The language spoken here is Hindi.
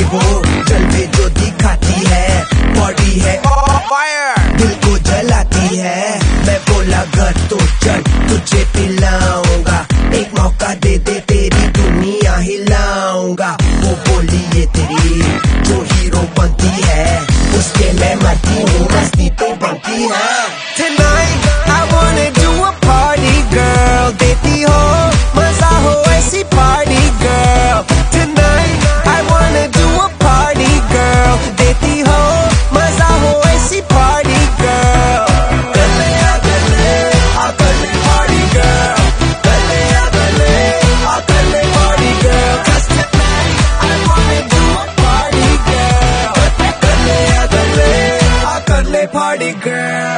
वो जलवे जो दिखाती है, बॉडी है फायर, दिल को जलाती है। मैं बोला घर तो चल तुझे पिलाऊंगा, एक मौका दे दे तेरी दुनिया हिलाऊंगा। वो बोली ये तेरी जो हीरो बनती है, उसके मैं मरती हूँ, मस्ती तो बनती है। Tonight I wanna do a party girl, देती हो मजा हो ऐसी party girl। Tonight I wanna do a party girl, देती हो मजा हो ऐसी party girl। गले आ गले party girl, गले आ गले party girl। 'Cause tonight I wanna do a party girl, गले आ गले party girl।